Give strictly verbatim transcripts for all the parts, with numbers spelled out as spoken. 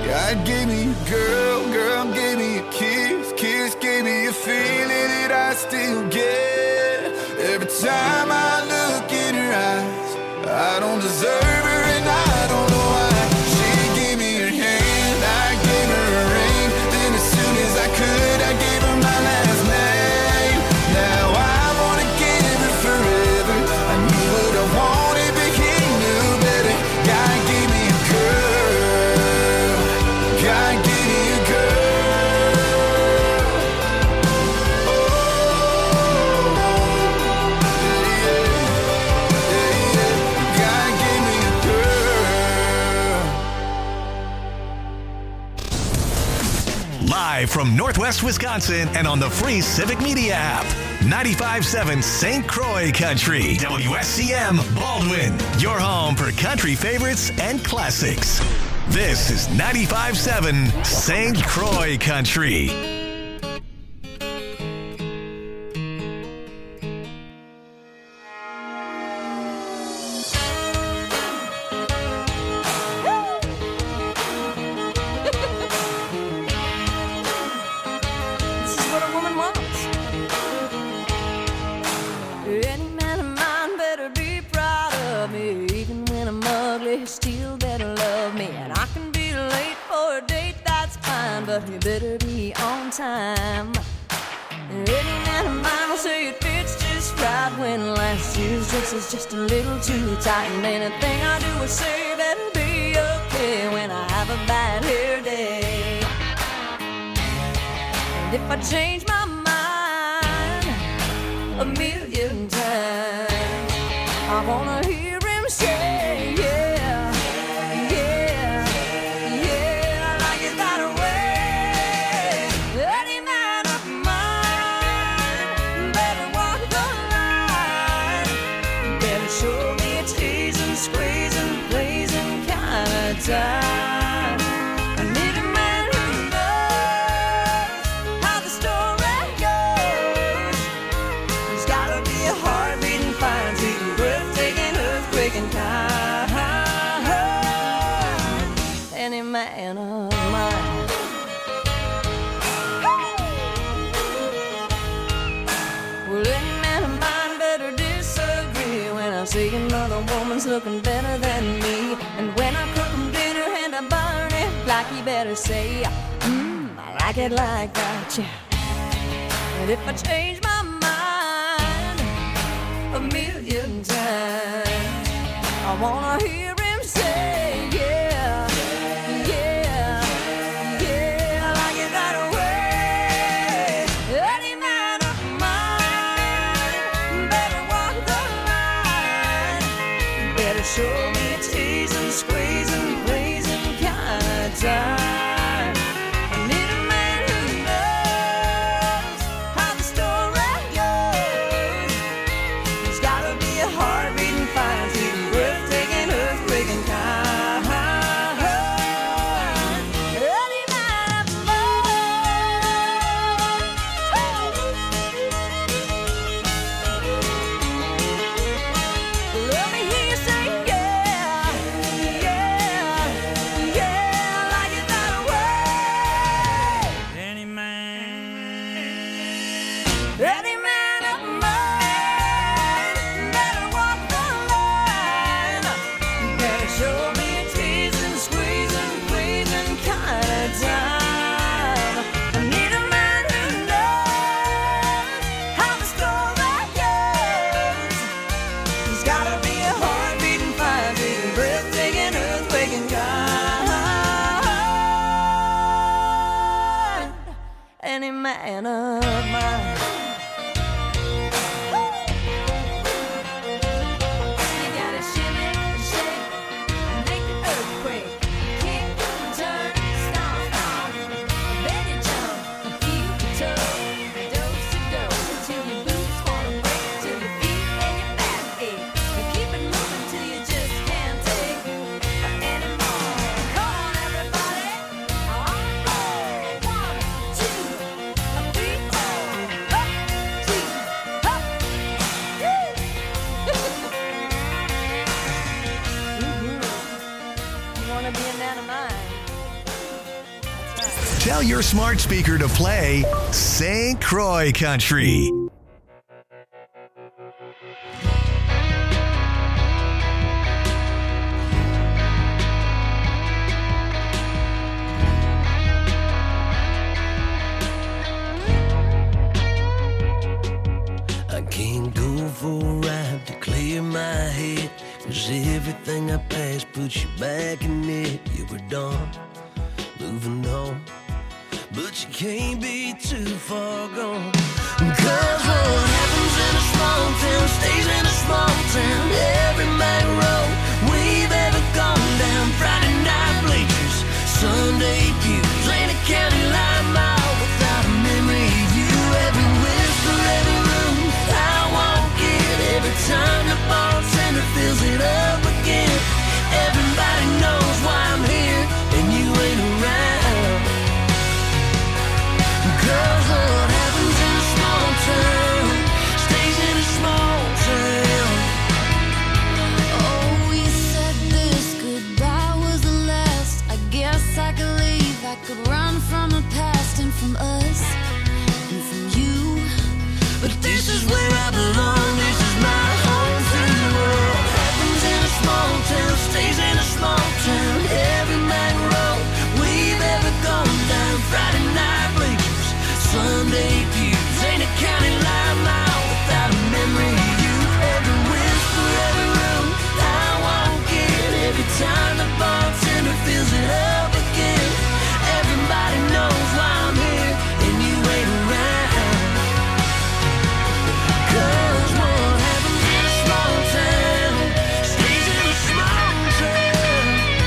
God gave me a girl, girl gave me a kiss, kiss gave me a feeling that I still get. Every time I look in her eyes, I don't deserve her and I don't know why. She gave me her hand, I gave her a ring. Then as soon as I could, I gave her my last name. Now I wanna give her forever. I knew what I wanted, but he knew better. God gave me a girl, God gave me a girl. Oh, yeah, yeah, yeah. God gave me a girl. Live from Northwest Wisconsin and on the free Civic Media app. ninety-five point seven Saint Croix Country. W S C M Baldwin. Your home for country favorites and classics. This is ninety-five point seven Saint Croix Country. This is what a woman wants. Any man of mine better be proud of me. Even when I'm ugly, he still better love me. And I can be late for a date, that's fine, but he better be on time. Any man of mine will say it fits just right when last year's dress is just a little too tight. And anything I do or say better be okay when I have a bad hair day. And if I change my mind a million times, I wanna hear him say, yeah, yeah, yeah, I like it that way. Any man of mine better walk the line, better show me a teasing, squeezing, blazing kind of time. I need a man who knows how the story goes. He's gotta be a heart-beating, fire-beating, breathtaking, earthquaking kind. Any man of mine. Well, any man of mine better disagree when I see another woman's looking better than me. And when I cook him dinner and I burn it, like he better say, mmm, I like it like that, yeah. And if I change my mind a million times, I wanna hear him say, yeah, yeah, yeah, I like it that way. Any man of mine better walk the line, better show me a teasing, squeezing, blazing kind of time. I need a man who knows how the story goes. He's gotta be a heart-beating, fire-beating, breathtaking, earthquaking kind. Any man of mine. Let me hear you say, yeah, yeah, yeah, I like it that way. Any man, Any man of mine better walk the line, better show me a teasing, squeezing, pleasing kind of time. I need a man who knows how the story goes. He's gotta be a heart-beating, fire-beating, breathtaking, earthquaking kind. Any man of mine. You gotta shimmy, shake, and make the earthquake. Kick, turn, stomp, stomp. Then you jump and feel the toe. Dose to dose until your boots wanna break, till your feet and your back ache. And keep it moving till you just can't take anymore. Come on, everybody. On the floor. One, two, three, Tell your smart speaker to play Saint Croix Country. I can't go for a ride to clear my head, 'cause everything I passed puts you back in it. You were done, moving on, but you can't be too far gone. 'Cause what happens in a small town stays in a small town. Every main road we've ever gone down, Friday night bleachers, Sunday pews, ain't a county line mile without a memory of you. Every whisper, every room I walk in, every time the bartender fills it up again. Everybody knows why I'm here and you ain't around. 'Cause what happens in a small town stays in a small town. Oh, we said this goodbye was the last. I guess I could leave, I could run from the past and from us and from you. But this is where I belong, this is my home free world. Happens in a small town, stays in a small town. Every night road we've ever gone down, Friday night bleachers, Sunday pews, ain't a county line mile without a memory of you. Every whisper, every room I walk in, every time the bartender fills it up again. Everybody knows why I'm here and you ain't around. 'Cause what happens in a small town stays in a small town.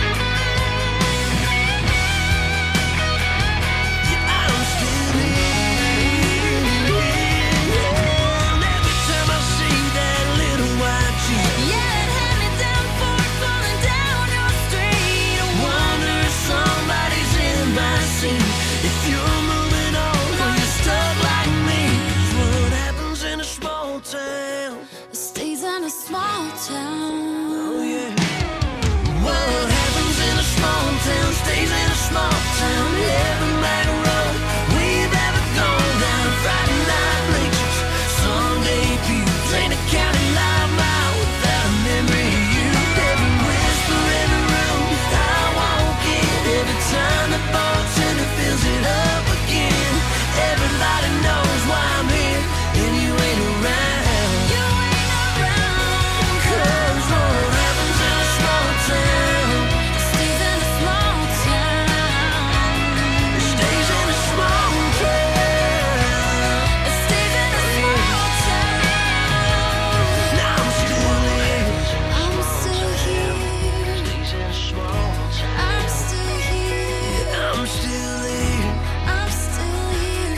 Yeah, I'm still here. And every time I see that little white Jeep, Yeah, it had me down for it falling down your street. I wonder if somebody's in my seat. If you're moving on or you're stuck like me. 'Cause what happens in a small town? It stays in a small town. Oh yeah. What happens in a small town stays in a small town. Every night road we've ever gone down, Friday night bleachers, Sunday pews, ain't a county line mile without a memory of you. Every whisper, every room I walk in, every time the bartender fills it up again. Everybody knows why I'm here and you ain't around. You ain't around. 'Cause what happens in a small town It stays in a small town. stays in a small town. It stays in a small town. Now I'm still here. I'm still here. Stays in a small town. I'm still here. I'm still here. I'm still here.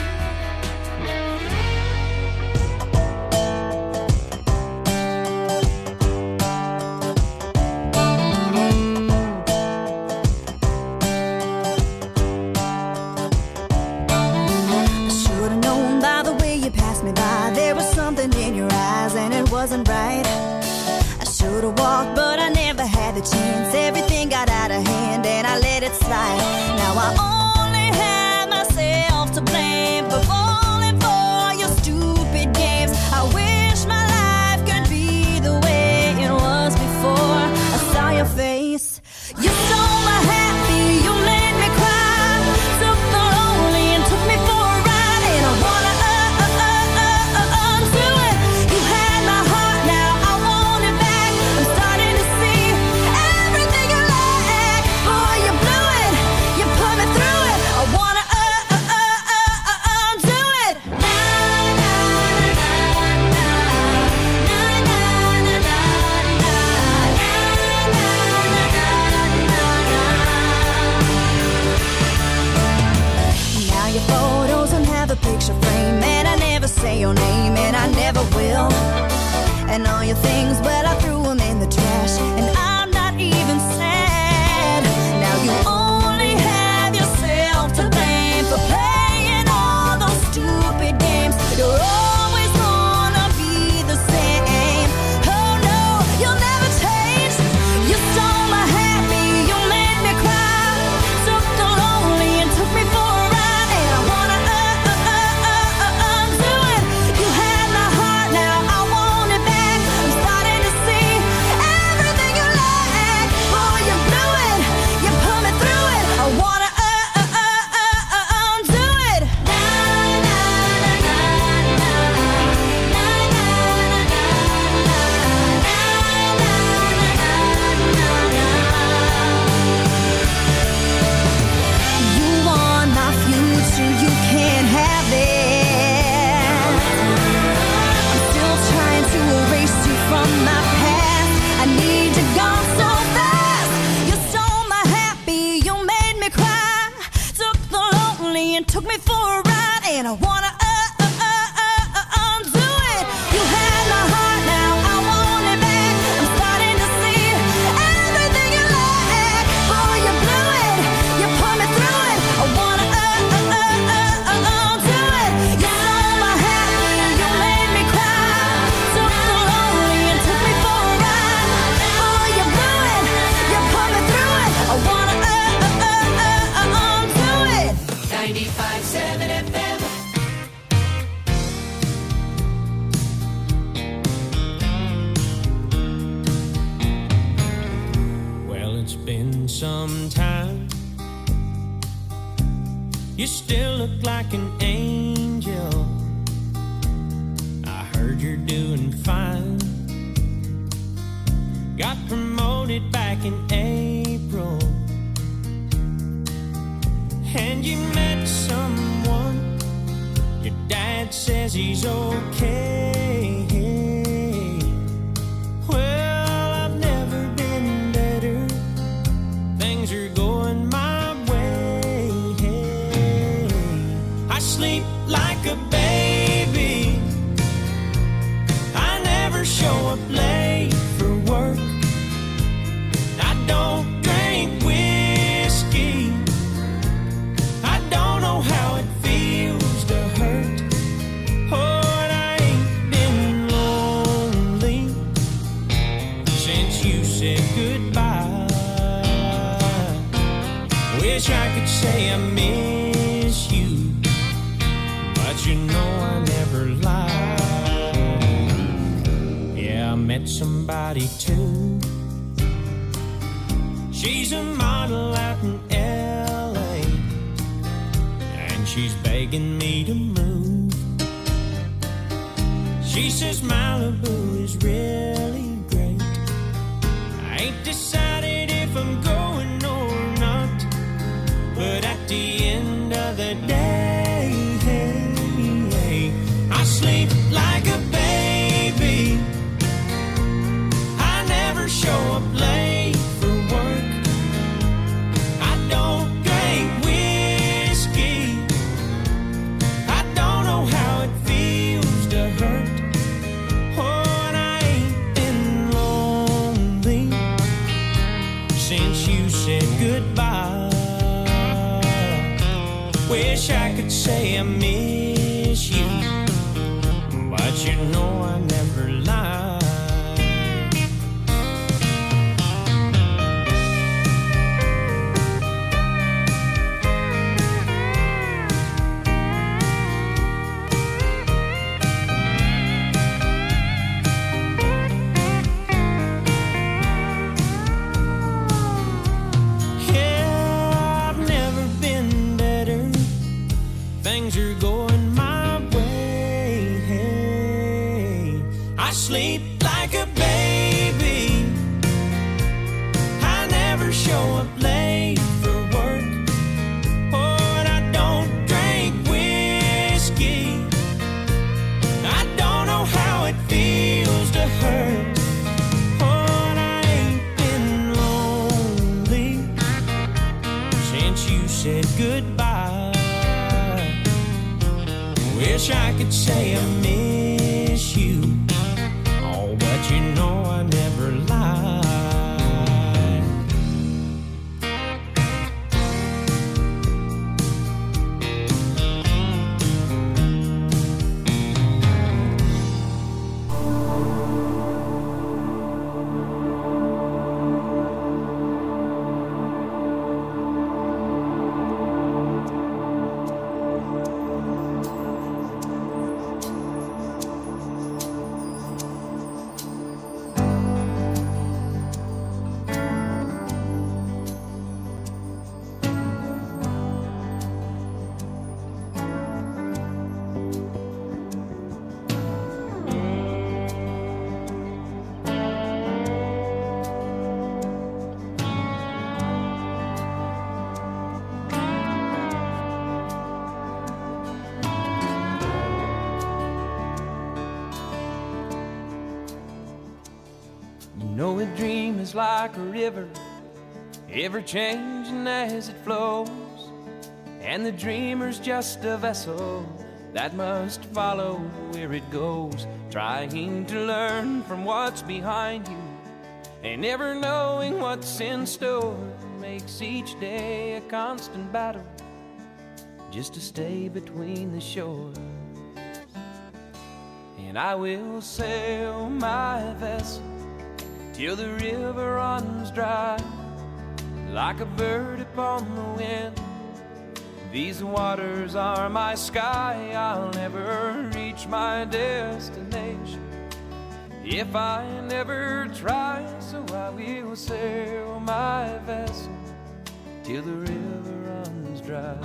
I should've known by the way you passed me by. There was something in your eyes and it wasn't right. I should've walked, but I never had the chance. Everything got out of hand and I let it slide. Now I only have myself to blame for falling for your stupid games. I wish my life could be the way it was before I saw your face. You stole my happy, you made me cry. Took the lonely and took me for a ride. And I wanna uh, uh, uh, uh, uh, undo it. You had my heart, now I want it back. I'm starting to see everything you lack. Boy, you blew it, you put me through it. I wanna uh, uh, uh, uh, uh, undo it. Na na na na na na na na na Now your photos don't have a picture frame, and I never say your name, and I never will. And all your things, well, I threw them in the trash, and I'm not even sad. Now you only have yourself to blame for playing all those stupid games. You're always gonna be the same. Oh no, you'll never change. You stole my happy, you made me cry. Took the lonely and took me for a lonely and took me for a ride, and I wanna uh, uh, uh, uh, uh, undo it. You had my heart, now I want it back. I'm starting to see everything you lack. Boy, you blew it, you put me through it. I wanna uh, uh, uh, uh, uh, undo it. You stole my happy, you made me cry. Took the lonely and took me for a ride. Boy, you blew it, you put me through it. I wanna uh, uh, uh, uh, uh, undo it. ninety-five point seven F M. Well, it's been some time. You still look like an angel. I heard you're doing fine. Got promoted back in April, and you met someone. Your dad says he's okay. Well, I've never been better. Things are going my way. I sleep like a baby. I never show up late for work. I don't drink whiskey. I don't know how it feels to hurt. Oh, and I ain't been lonely since you said goodbye. Wish I could say I miss you, but you know I never lie. Yeah, I met somebody too. She's a model out in L A, and she's begging me to move. She says Malibu is really great. I ain't decided if I'm going or not, but at the end of the day, I sleep like a baby. I never show up late for work. I don't drink whiskey. I don't know how it feels to hurt. Oh, and I ain't been lonely since you said goodbye. Wish I could say I miss you, but you know I never lie. Yeah, I've never been better. Things are going my way. I sleep like a baby. I never show up late for work. Oh, and I don't drink whiskey. I don't know how it feels to hurt. Oh, and I ain't been lonely since you said goodbye. Wish I could say I miss you. Oh, but you know I never lie. know a dream is like a river, ever changing as it flows, and the dreamer's just a vessel that must follow where it goes, trying to learn from what's behind you, and never knowing what's in store makes each day a constant battle just to stay between the shore. And I will sail my vessel till the river runs dry, like a bird upon the wind. These waters are my sky, I'll never reach my destination if I never try. So I will sail my vessel till the river runs dry.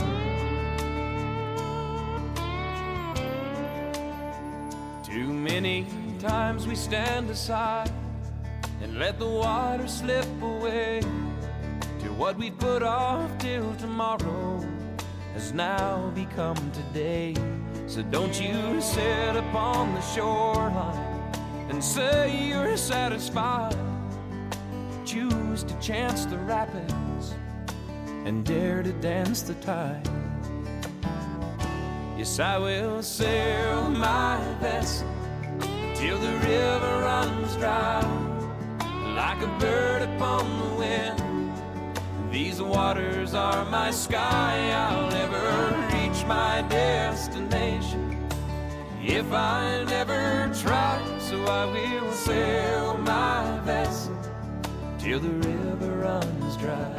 Too many times we stand aside and let the water slip away to what we put off till tomorrow has now become today. So don't you sit upon the shoreline and say you're satisfied. Choose to chance the rapids and dare to dance the tide. Yes, I will sail my vessel till the river runs dry, like a bird upon the wind. These waters are my sky, I'll never reach my destination if I never try. So I will sail my vessel till the river runs dry.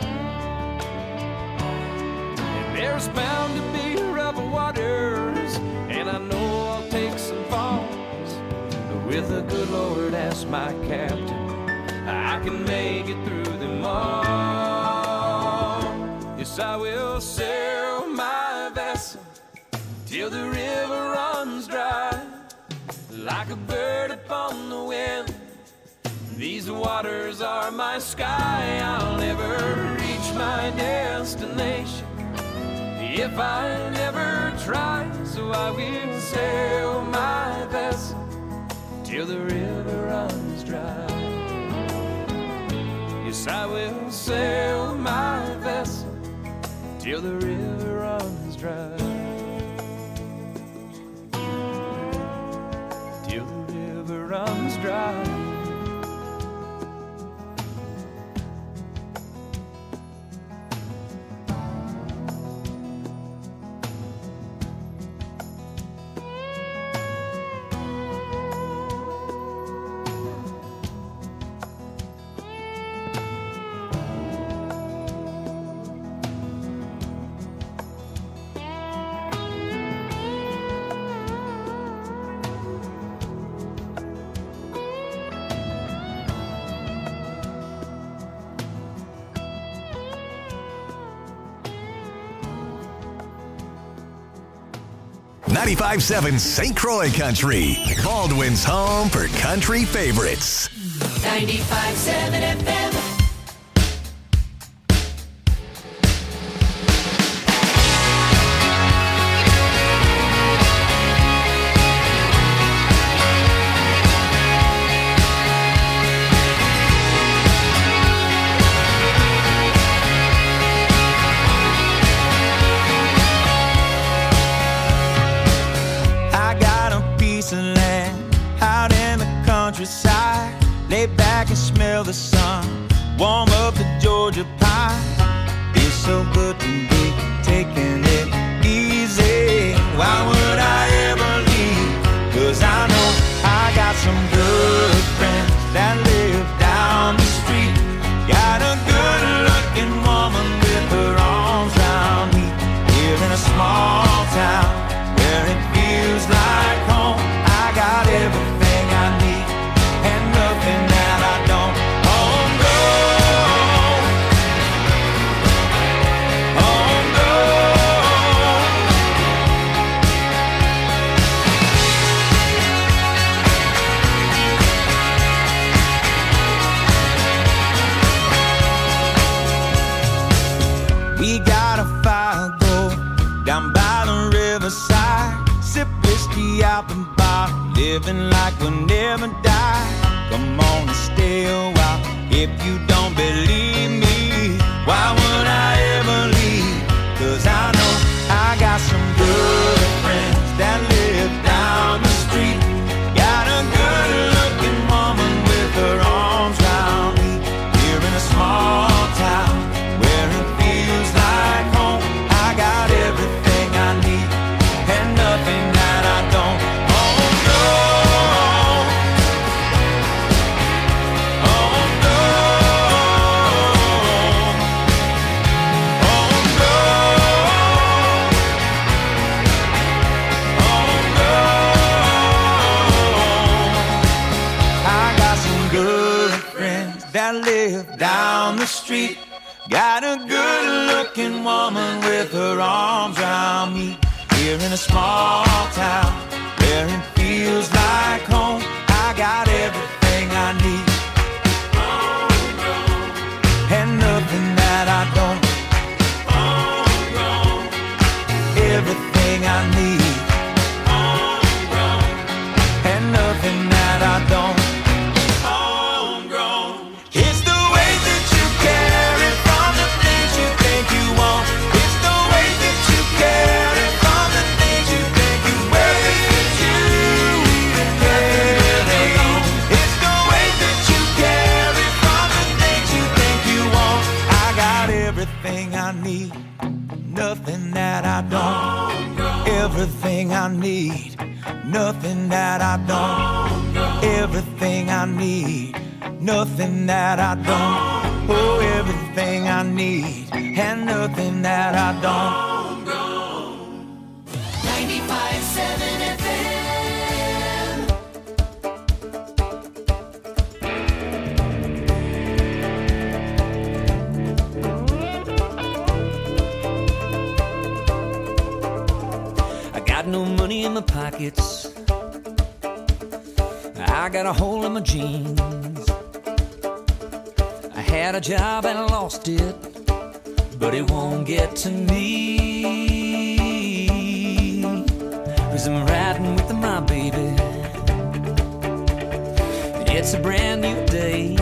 And there's bound to be rough waters, and I know I'll take some falls, but with the good Lord as my captain, I can make it through them all. Yes, I will sail my vessel till the river runs dry, like a bird upon the wind. These waters are my sky, I'll never reach my destination if I never try. So I will sail my vessel till the river runs dry. Yes, I will sail my vessel till the river runs dry. Till the river runs dry. ninety-five point seven Saint Croix Country, Baldwin's home for country favorites. ninety-five point seven F M. Lay back and smell the sun, warm up the Georgia pie. Feels so good to be taking it easy. Why would I ever leave? 'Cause I know I got some good friends that live down the street. Got a good looking woman with her arms around me. Live in a small town where it feels like home. I got everything I need and nothing that I don't. Oh no, oh no. We got a fire go down by the riverside. Sip whiskey out the bar, living like we'll never die. Come on and stay a while if you don't believe me. Why would I ever leave? 'Cause I know street. Got a good-looking woman with her arms around me. Here in a small town where it feels like home, I got everything I need. And nothing that I don't. Everything I need. And nothing that I don't. Homegrown. It's the way that you carry from the things you think you want. It's the way that you carry from the things you think you wear. It's you and everything. It's the way that you carry from the things you think you want. I got everything I need. Nothing that I don't. Everything I need. Nothing that I don't. Everything I need. Nothing that I don't. Oh, everything I need. And nothing that I don't. ninety-five seven F M. I got no money in my pockets. I got a hole in my jeans. I had a job and I lost it, but it won't get to me. 'Cause I'm riding with my baby. It's a brand new day.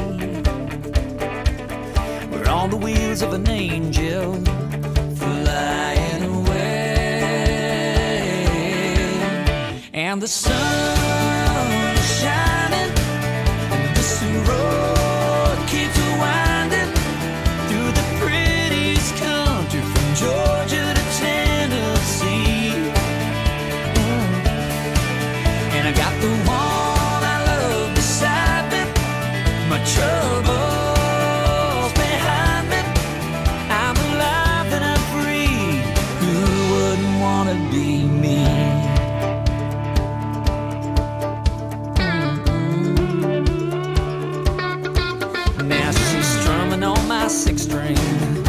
We're on the wheels of an angel flying away. And the sun is shining, and this road keeps winding through the prettiest country from Georgia to Tennessee. Mm. And I got the one I love beside me, my troubles behind me. I'm alive and I'm free. Who wouldn't want to be me? Six string,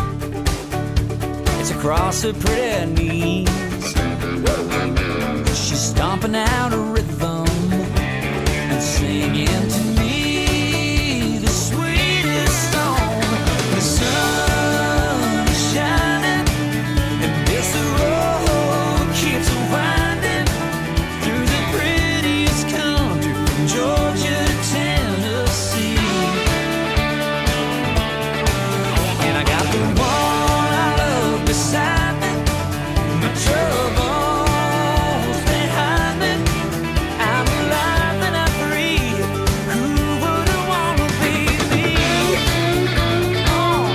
it's across her pretty knees. She's stomping out a rhythm and singing to me the sweetest song. The sun is shining and this road keeps winding through the prettiest country from Georgia to Tennessee. Beside me, my troubles behind me. I'm alive and I'm free. Who wouldn't wanna be me? Oh.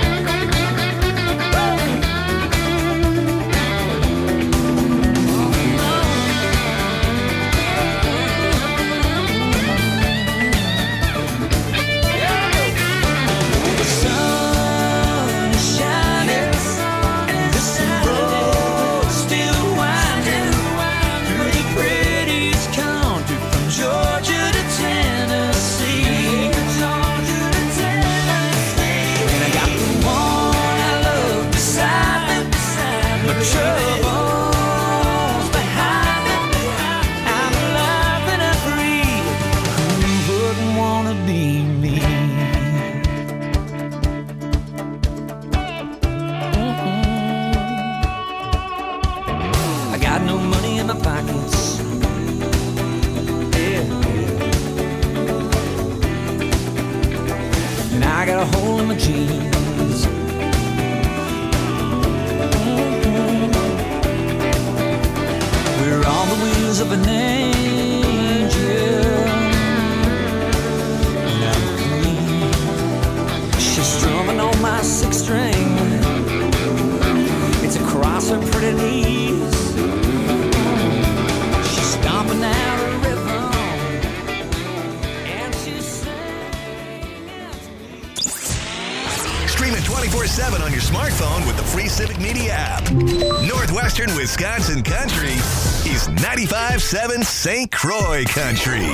The sun is shining. Troubles behind me. I'm alive and I'm free. Who wouldn't wanna be me? Mm-hmm. I got no money in my pockets. Yeah, yeah. And I got a hole in my jeans. We're on the wheels of an angel. Now she's strumming on my six string. It's across her pretty knees. She's stomping out a rhythm and she's singing. Stream it twenty-four seven on your smartphone with the free Civic Media app. Northwestern Wisconsin Country is ninety-five seven Saint Croix Country.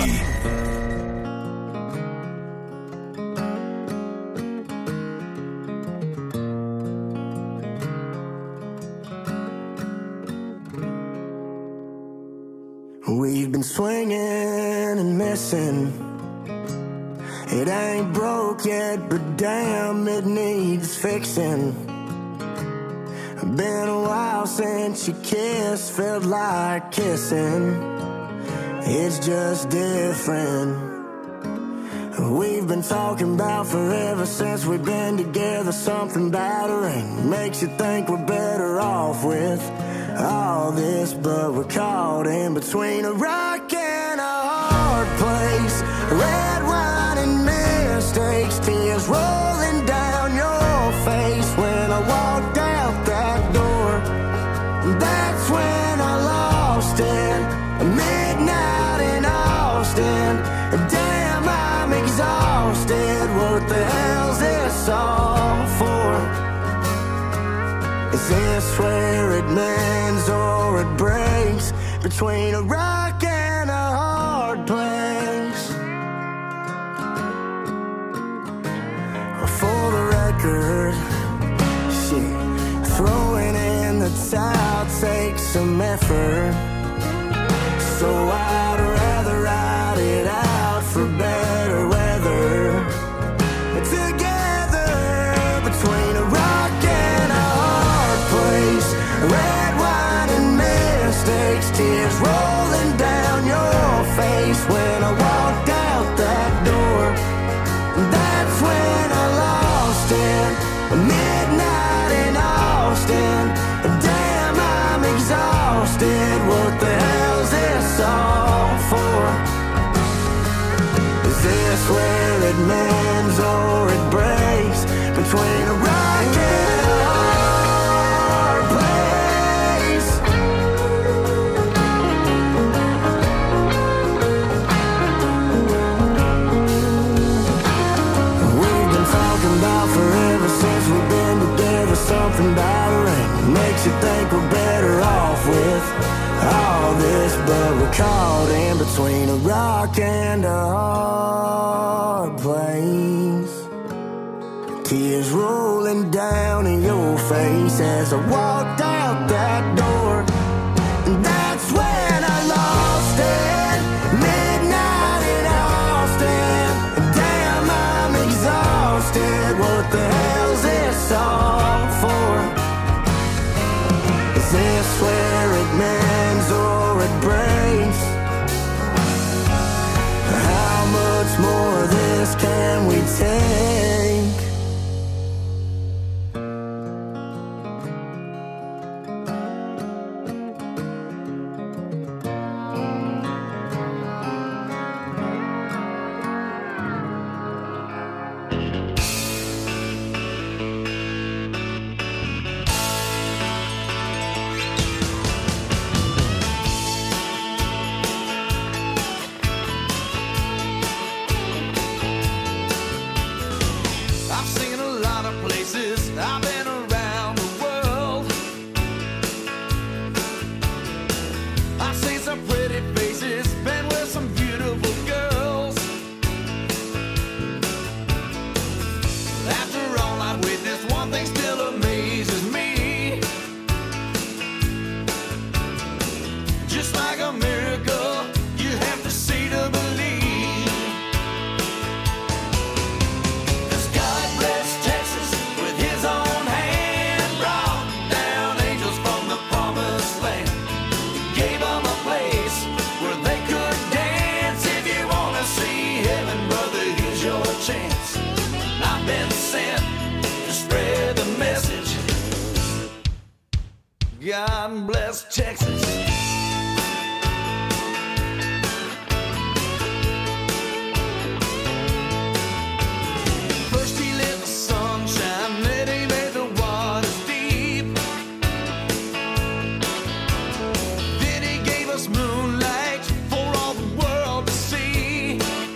We've been swinging and missing. It ain't broke yet, but damn, it needs fixing. Been a while since you kissed, felt like kissing. It's just different. We've been talking about forever since we've been together. Something battering makes you think we're better off with all this, but we're caught in between a rock and a hard place. Red wine and mistakes, tears rolling down your face. When I walked out that door, that's when I lost it. Midnight in Austin, damn, I'm exhausted. What the hell's this all for? Is this where it mends or it breaks? Between a rock and a hard place. For the record, shit, throwing in the towel takes some effort. So I'd rather ride it out for better weather. Together between a rock and a hard place. Red wine and mistakes, tears rolling down your face. When I walked out that door, that's when I lost it. Midnight in Austin, damn, I'm exhausted. What the hell's this all for? Is this where it mends or it breaks? Between a rock and a hard place. We've been talking about forever since we've been together. Something battering makes you think we're better off with all this, but we're caught in between a rock and a hard place. Tears rolling down in your face as I walked out that door. And that's when I lost it. Midnight in Austin, damn, I'm exhausted. What the hell's this all for? Is this where it mends or it breaks? How much more of this can we take? God bless Texas. First he let the sun shine, then he made the waters deep. Then he gave us moonlight for all the world to see.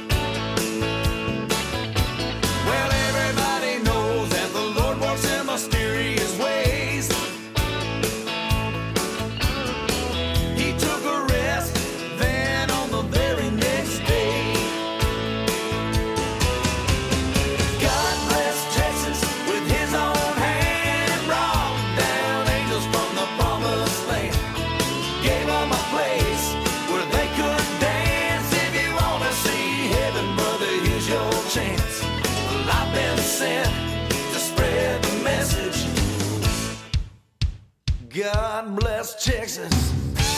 Well, everybody knows that the Lord works in mysterious ways. bless Texas.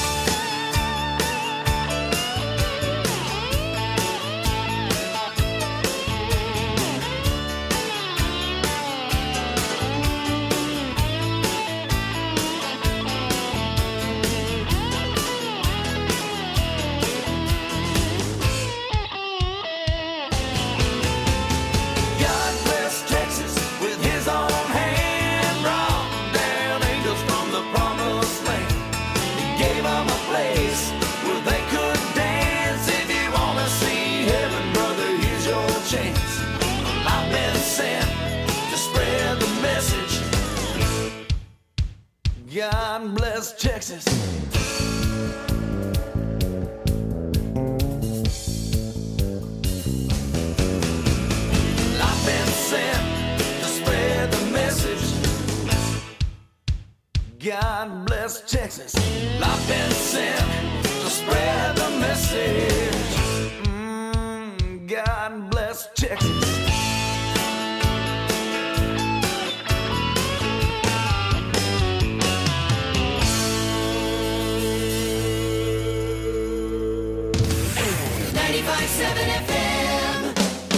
God bless Texas. I've been sent to spread the message. God bless Texas. I've been sent to spread the message. Mm, God bless Texas. ninety-five seven F M.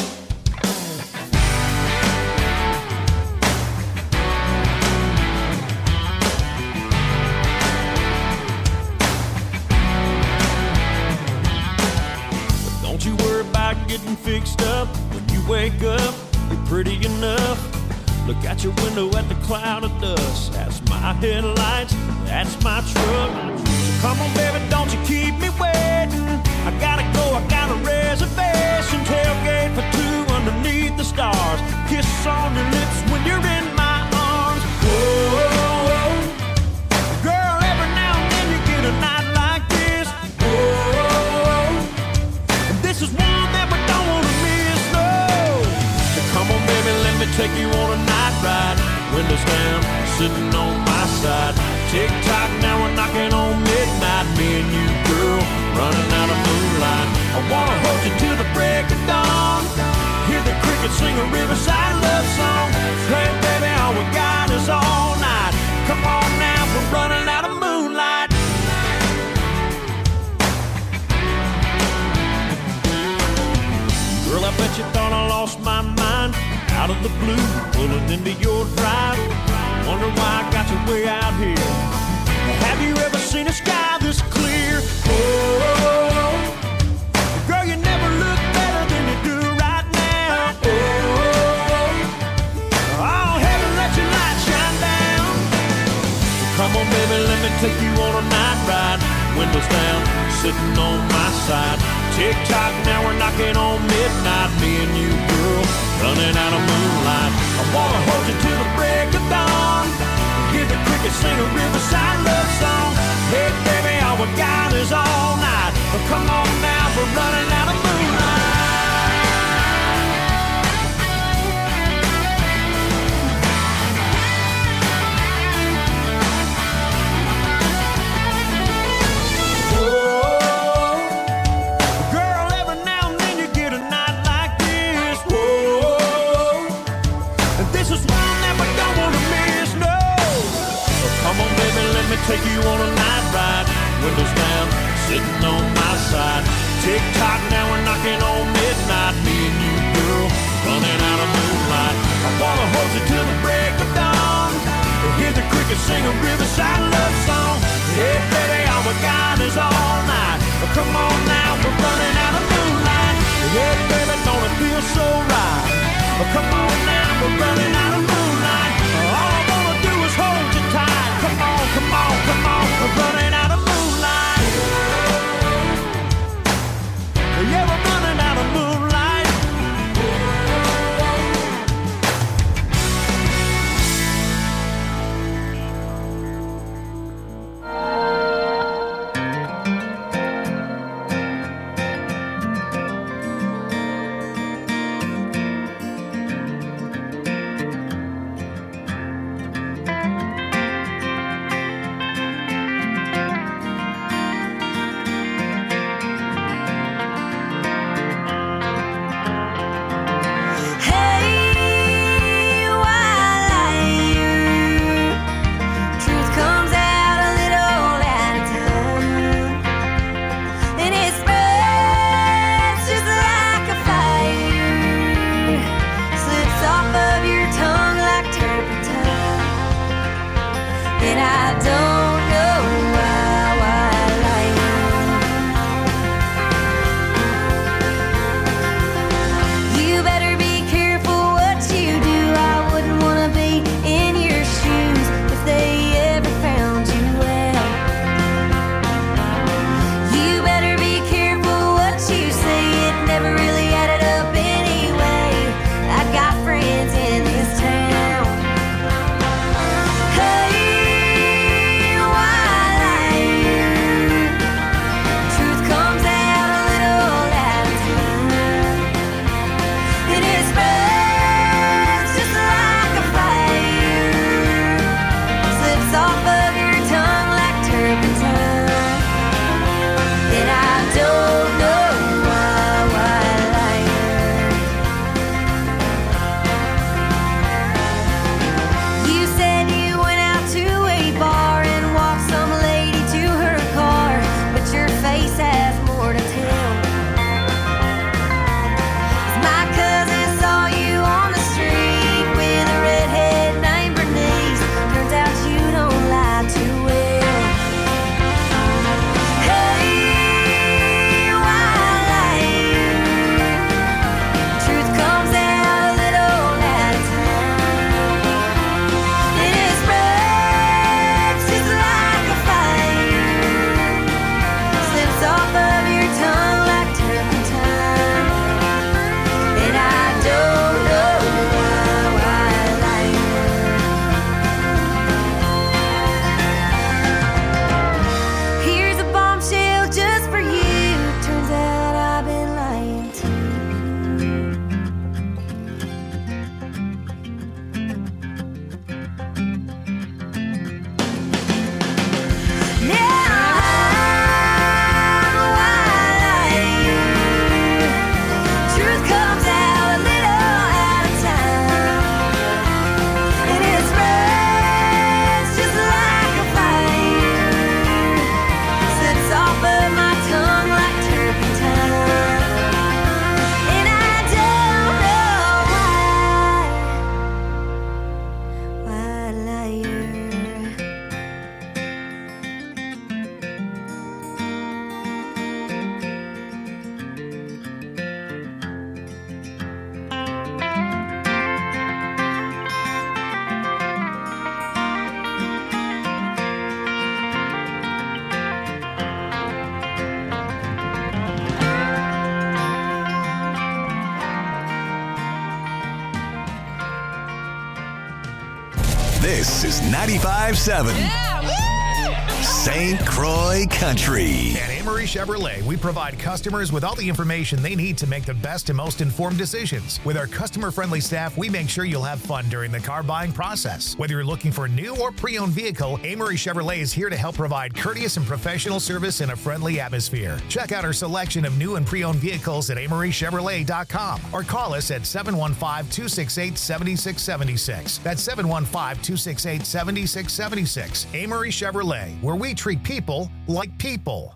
Don't you worry about getting fixed up. When you wake up, you're pretty enough. Look out your window at the cloud of dust. That's my headlights, that's my truck. So come on, baby, don't you keep me waiting. I gotta go, I got a reservation. Tailgate for two underneath the stars. Kiss on your lips when you're in my arms. Whoa, girl, every now and then you get a night like this. Whoa, this is one that we don't wanna miss, no. So come on, baby, let me take you on a night ride. Windows down, sitting on my side. Tick-tock, now we're knocking on midnight. Me and you, girl, running out of moonlight. I wanna hold you till the break of dawn. Hear the crickets sing a riverside love song. Hey, baby, all we got is all night. Come on now, we're running out of moonlight. Girl, I bet you thought I lost my mind. Out of the blue, pulling into your drive. Wonder why I got you way out here. Have you ever seen a sky this clear? Oh, girl, you never look better than you do right now. Oh, oh, heaven, let your light shine down. So come on, baby, let me take you on a night ride. Windows down, sitting on my side. Tick-tock, now we're knocking on midnight. Me and you, girl, running out of moonlight. I wanna hold you till the break of dawn. Hear the crickets sing a riverside love song. Hey, baby, all we got is all night. But come on now, we're running out of moonlight. Take you on a night ride, windows down, sitting on my side. Tick-tock, now we're knocking on midnight. Me and you, girl, running out of moonlight. I wanna hold you till the break of dawn. Hear the crickets sing a riverside love song. Hey, baby, all we got is all night. But come on now, we're running out of moonlight. Hey, baby, don't it feel so right? But come on now, we're running out of moonlight. All I wanna do is hold you tight. Come on, come on, come on, we're running out of moonlight. Yeah, we're running out of moonlight. This is ninety-five seven Saint Croix Country. At Amory Chevrolet, we provide customers with all the information they need to make the best and most informed decisions. With our customer-friendly staff, we make sure you'll have fun during the car buying process. Whether you're looking for a new or pre-owned vehicle, Amory Chevrolet is here to help provide courteous and professional service in a friendly atmosphere. Check out our selection of new and pre-owned vehicles at amory chevrolet dot com or call us at seven one five, two six eight, seven six seven six. That's seven one five, two six eight, seven six seven six. Amory Chevrolet, where we treat people like people.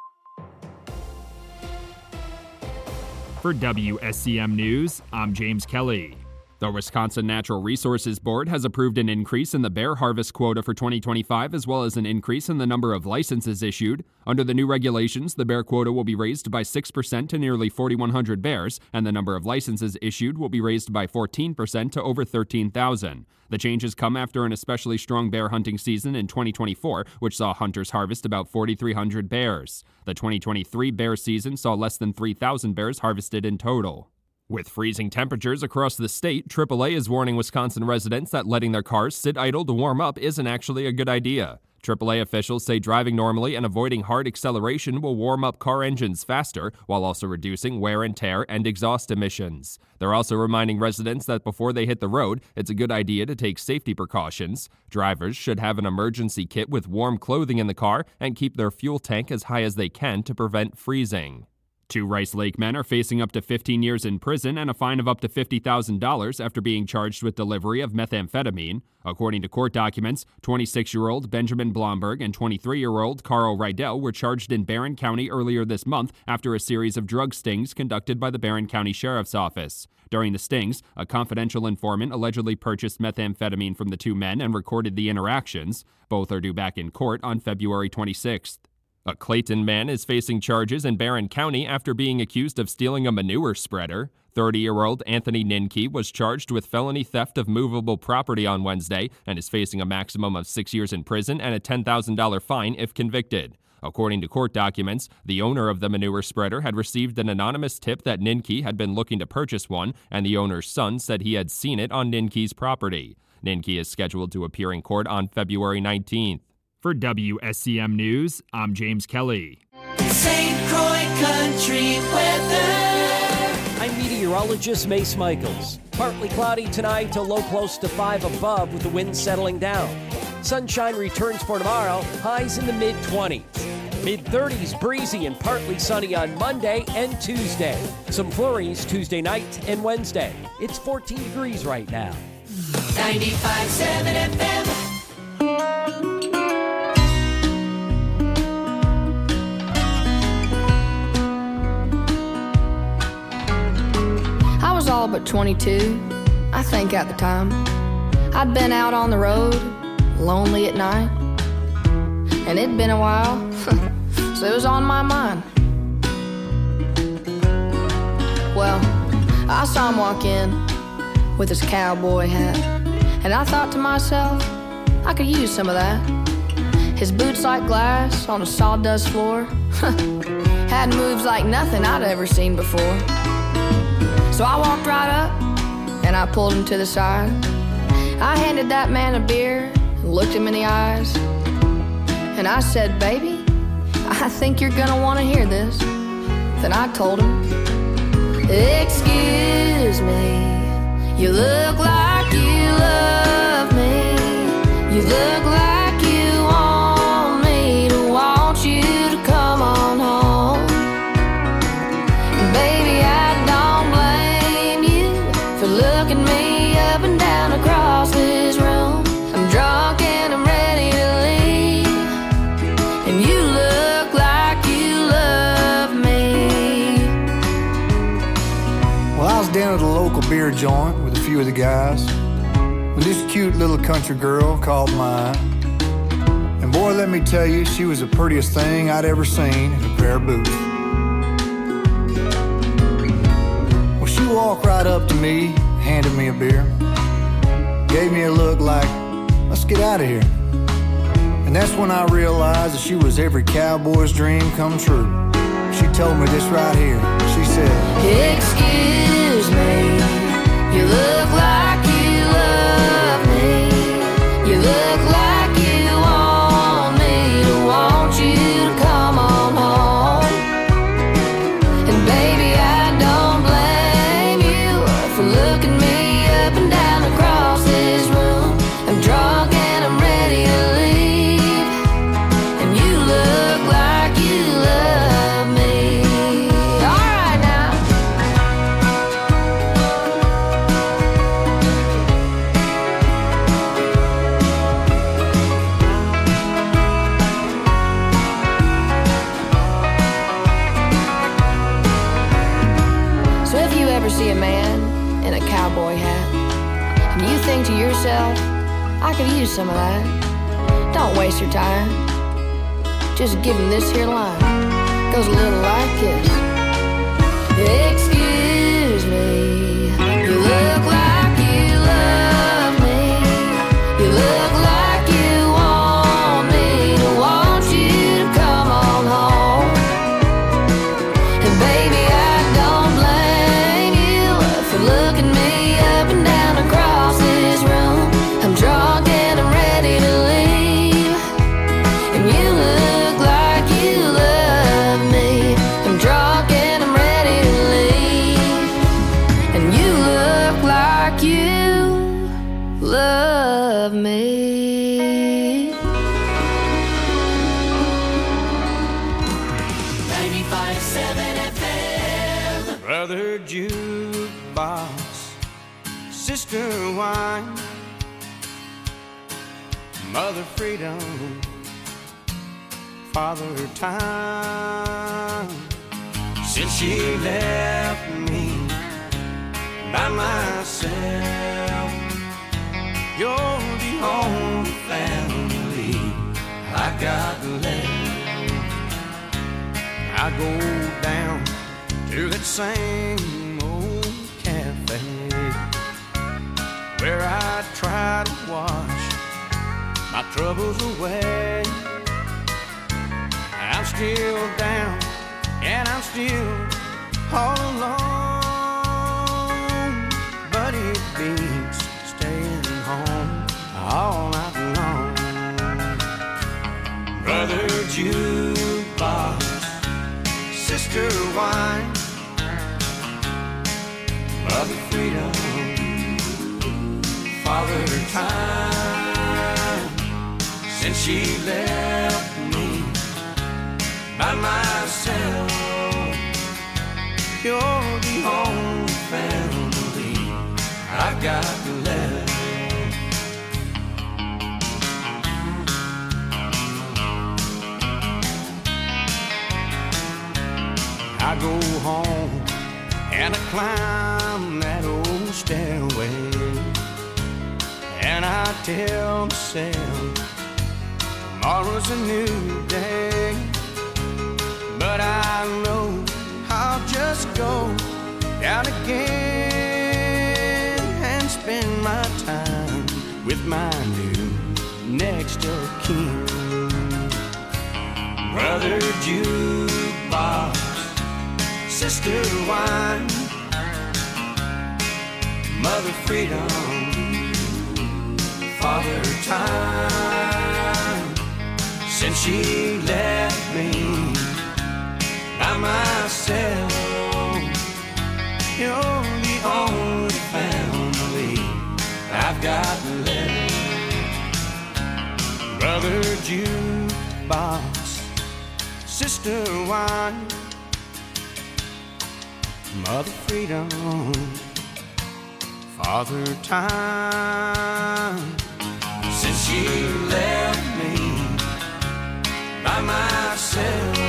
For W S C M News, I'm James Kelly. The Wisconsin Natural Resources Board has approved an increase in the bear harvest quota for twenty twenty-five, as well as an increase in the number of licenses issued. Under the new regulations, the bear quota will be raised by six percent to nearly four thousand one hundred bears, and the number of licenses issued will be raised by fourteen percent to over thirteen thousand. The changes come after an especially strong bear hunting season in twenty twenty-four, which saw hunters harvest about four thousand three hundred bears. The twenty twenty-three bear season saw less than three thousand bears harvested in total. With freezing temperatures across the state, triple A is warning Wisconsin residents that letting their cars sit idle to warm up isn't actually a good idea. triple A officials say driving normally and avoiding hard acceleration will warm up car engines faster, while also reducing wear and tear and exhaust emissions. They're also reminding residents that before they hit the road, it's a good idea to take safety precautions. Drivers should have an emergency kit with warm clothing in the car and keep their fuel tank as high as they can to prevent freezing. Two Rice Lake men are facing up to fifteen years in prison and a fine of up to fifty thousand dollars after being charged with delivery of methamphetamine. According to court documents, twenty-six-year-old Benjamin Blomberg and twenty-three-year-old Carl Rydell were charged in Barron County earlier this month after a series of drug stings conducted by the Barron County Sheriff's Office. During the stings, a confidential informant allegedly purchased methamphetamine from the two men and recorded the interactions. Both are due back in court on February twenty-sixth. A Clayton man is facing charges in Barron County after being accused of stealing a manure spreader. thirty-year-old Anthony Ninke was charged with felony theft of movable property on Wednesday and is facing a maximum of six years in prison and a ten thousand dollars fine if convicted. According to court documents, the owner of the manure spreader had received an anonymous tip that Ninke had been looking to purchase one, and the owner's son said he had seen it on Ninke's property. Ninke is scheduled to appear in court on February nineteenth. For W S C M News, I'm James Kelly. Saint Croix Country weather. I'm meteorologist Mace Michaels. Partly cloudy tonight to low close to five above with the wind settling down. Sunshine returns for tomorrow, highs in the mid twenties. mid thirties, breezy and partly sunny on Monday and Tuesday. Some flurries Tuesday night and Wednesday. It's fourteen degrees right now. ninety-five point seven F M. I was all but twenty-two, I think at the time. I'd been out on the road, lonely at night, and it'd been a while, so it was on my mind. Well, I saw him walk in with his cowboy hat, and I thought to myself, I could use some of that. His boots like glass on a sawdust floor had moves like nothing I'd ever seen before. So I walked right up, and I pulled him to the side. I handed that man a beer, and looked him in the eyes, and I said, baby, I think you're gonna wanna hear this. Then I told him, excuse me, you look like you love me. You look like you want me to want you to come on home. Baby, I don't blame you for looking me up and down across this room. I'm drunk and I'm ready to leave, and you look like you love me. Well, I was down at a local beer joint with a few of the guys when this cute little country girl called mine. And boy, let me tell you, she was the prettiest thing I'd ever seen in a pair of boots. Well, she walked right up to me, handed me a beer, gave me a look like, let's get out of here. And that's when I realized that she was every cowboy's dream come true. She told me this right here. She said, excuse me, you look like you love me. You yourself, I could use some of that. Don't waste your time. Just give him this here line. Goes a little like this. Excuse me, you look like you love me. You look like you want me to want you to come on home. And baby, I don't blame you for looking me up and down across this room. I'm drunk and I'm ready to leave. And you look like you love me. I'm drunk and I'm ready to leave. And you look like you love me. ninety-five seven F M. Brother jukebox, sister wine, mother freedom, father time. Since she left me by myself, you're the only family I got left. I go down to that same old cafe where I try to wash my troubles away. I'm still down and I'm still all alone, but it beats staying home all night long. Brother jukebox, sister wine, mother freedom, father time. Since she left me by myself, you're the only family I've got left. I go home and I climb that old stairway, and I tell myself tomorrow's a new day. But I know I'll just go down again and spend my time with my new next of kin. Brother jukebox, sister wine, mother freedom, father time. Since she left me by myself, you're the only family I've got left. Brother jukebox, sister wine, mother freedom, father time. Since she left me by myself,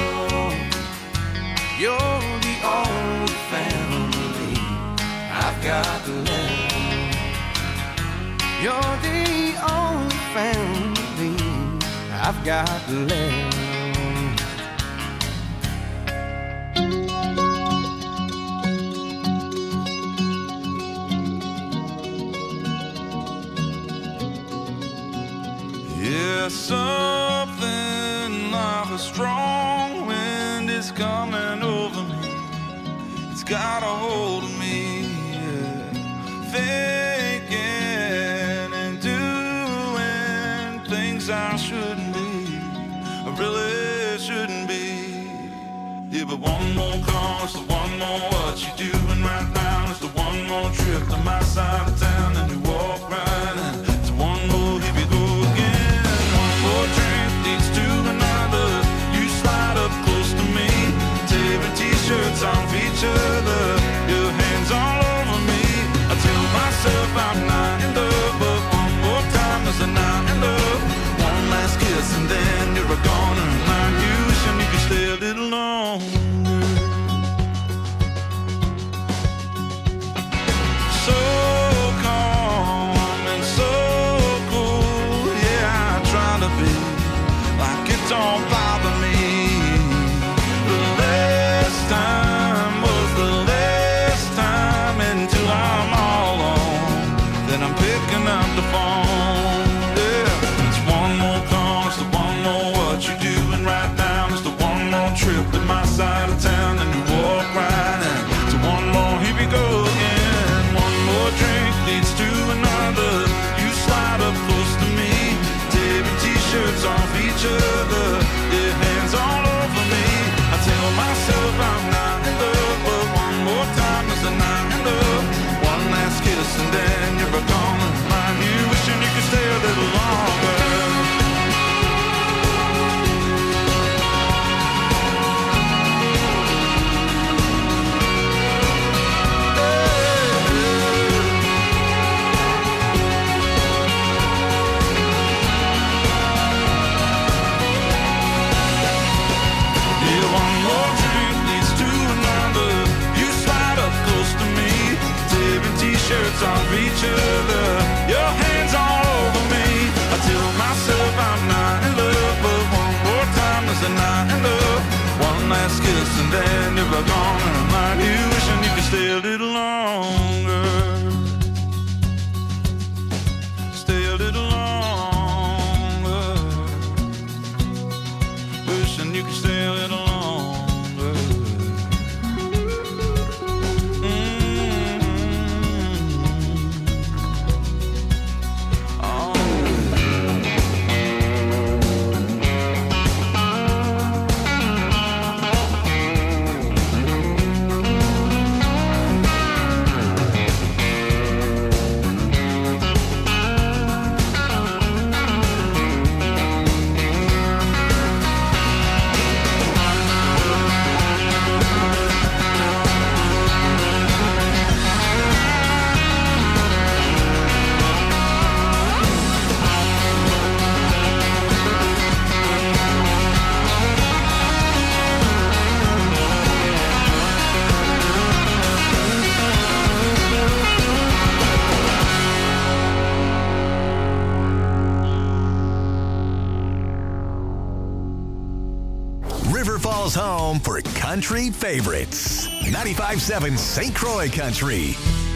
you're the only family I've got left. You're the only family I've got left. Yeah, something like a strong wind is coming over me. It's got a hold of me, yeah. Thinking and doing things I shouldn't be, I really shouldn't be. Yeah, but one more call, it's the one more what you doing right now. It's the one more trip to my side of town, and you walk right in. It's one more, here we go again. One more drink leads to another. You slide up close to me, tearing t-shirts off each other, your hands all over me. I tell myself I'm not in love, but one more time there's a not in love. One last kiss and then you're a goner, and like you, and you can stay a little longer. up at my side of town, and you walk right in. So one more, here we go again. One more drink leads to another. You slide up close to me, tearing t-shirts off each other, your hands all over me. I tell myself I'm not in love, but one more time is the night enough. One last kiss and then you're gone. Mind you, wishing you could stay a little longer. Shirts off each other, your hands all over me. I tell myself I'm not in love, but one more time is the night enough. One last kiss and then you're gone. And I'm like you, wishing you could stay a little longer. Stay a little longer. Wishing you could stay a little longer. Home for country favorites. ninety-five point seven Saint Croix Country.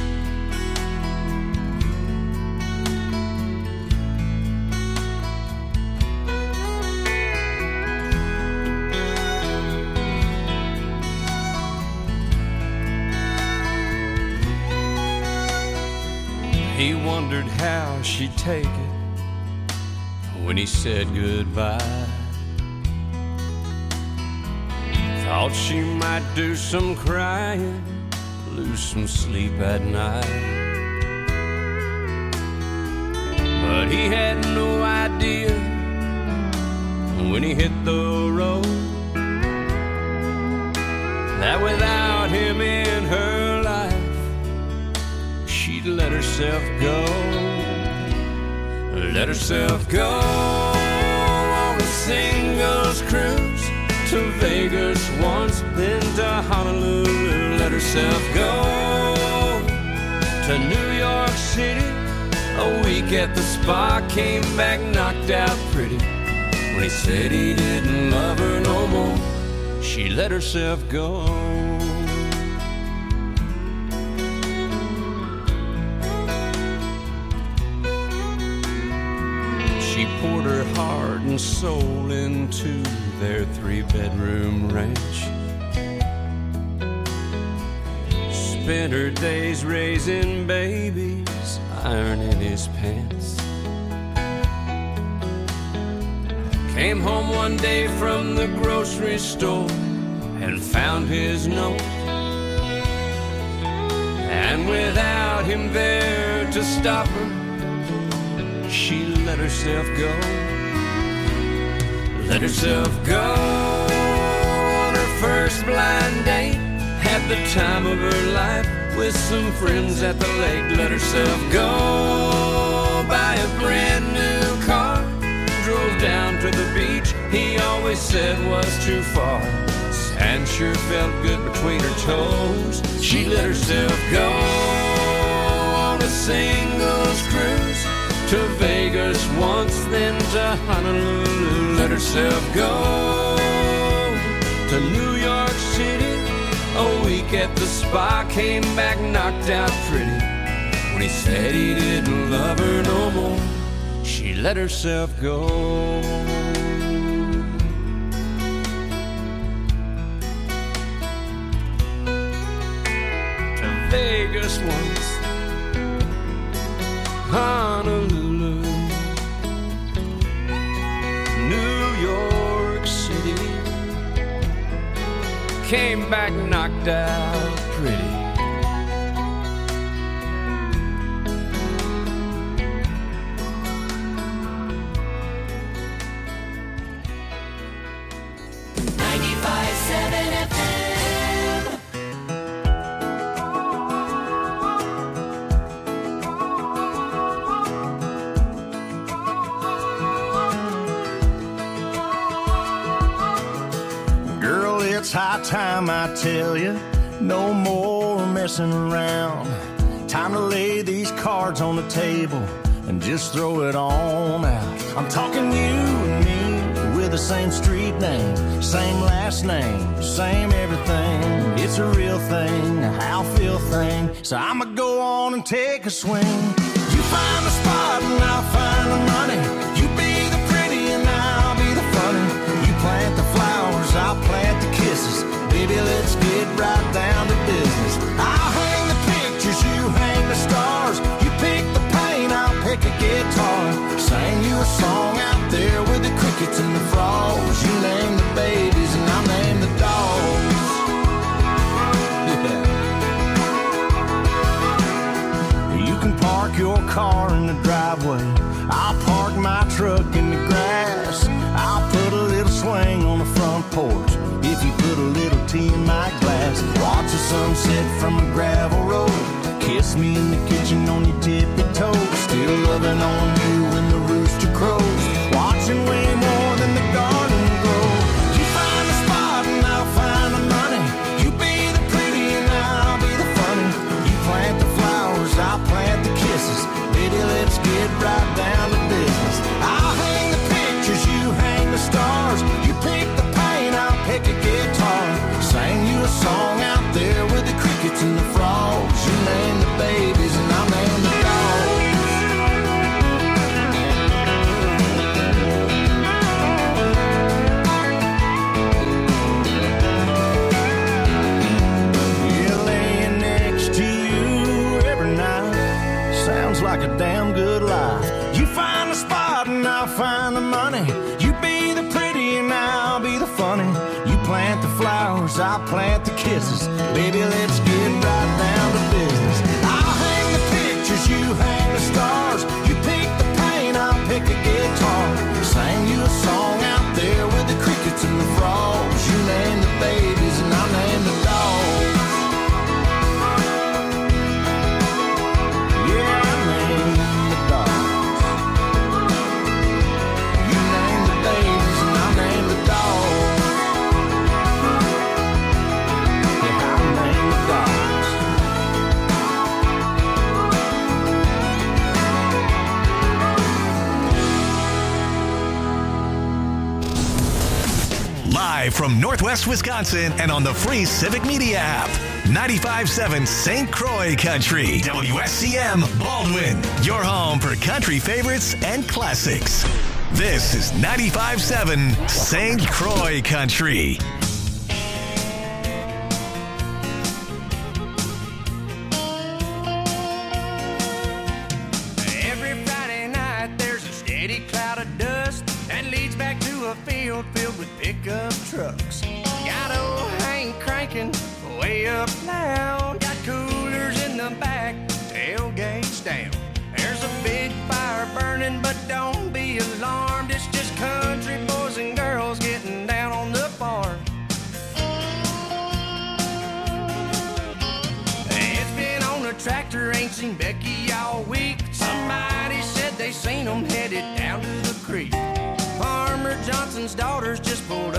He wondered how she'd take it when he said goodbye. Thought she might do some crying, lose some sleep at night. But he had no idea when he hit the road that without him in her life, she'd let herself go. Let herself go on a singles cruise to Vegas once, then to Honolulu. Let herself go to New York City. A week at the spa, came back knocked out pretty. When he said he didn't love her no more, she let herself go. She poured her heart and soul into their three-bedroom ranch. Spent her days raising babies, ironing his pants. Came home one day from the grocery store and found his note. And without him there to stop her, she let herself go. Let herself go on her first blind date. Had the time of her life with some friends at the lake. Let herself go buy a brand new car. Drove down to the beach he always said was too far. Sand sure felt good between her toes. She let herself go on a singles cruise to Vegas once, then to Honolulu. Let herself go to New York City. A week at the spa, came back knocked out pretty. When he said he didn't love her no more, she let herself go. just once. Honolulu, New York City, came back knocked out pretty. ninety-five seven F M. Girl, it's high time I tell you, no more messing around. Time to lay these cards on the table and just throw it on out. I'm talking you and me with the same street name, same last name, same everything. It's a real thing, a how feel thing. So I'ma go on and take a swing. You find the spot and I'll find the money. You be the pretty and I'll be the funny. You plant the flowers, I'll plant the kisses. Baby, let's get right down to business. I'll hang the pictures, you hang the stars. You pick the paint, I'll pick a guitar. Sing you a song out there with the crickets and the frogs. You name the babies and I'll name the dogs. Yeah. You can park your car in the driveway. I'll park my truck in the grass. I'll put a little swing on the front porch if you put a little tea in my glass. Watch the sunset from a gravel road. Kiss me in the kitchen on your tippy toes. Still loving on you when the rooster crows. Watching way more than the garden grow. You find the spot and I'll find the money. You be the pretty and I'll be the funny. You plant the flowers, I'll plant the kisses. Baby, let's get right down to business. I'll hang the pictures, you hang the stars. You pick the paint, I'll pick a guitar. Sing you a song out there with the crickets and the frogs. You name the babies and I'll name the dogs. Yeah, laying next to you every night sounds like a damn good life. You find the spot and I'll find the money. You be the pretty and I'll be the funny. You plant the flowers, I'll plant the kisses. Baby, let's get right down to business. I'll hang the pictures, you hang the stars. You pick the paint, I'll pick a guitar. Sing you a song out there with the crickets and the frogs. You name the babies and I'll name the dogs. Yeah, I name the dogs. You name the babies and I'll name the dogs. Yeah, I'll name the dogs. Live from Northwest Wisconsin and on the free Civic Media app. ninety-five seven Saint Croix Country. W S C M Baldwin. Your home for country favorites and classics. This is ninety-five seven Saint Croix Country. Every Friday night there's a steady cloud of dust that leads back to a field filled with pickup trucks. Got old Hank cranking way up loud. Got coolers in the back, tailgates down. There's a big fire burning, but don't be alarmed. It's just country boys and girls getting down on the farm. It's been on a tractor, ain't seen Becky all week. Somebody said they seen them headed down to the creek. Farmer Johnson's daughters just pulled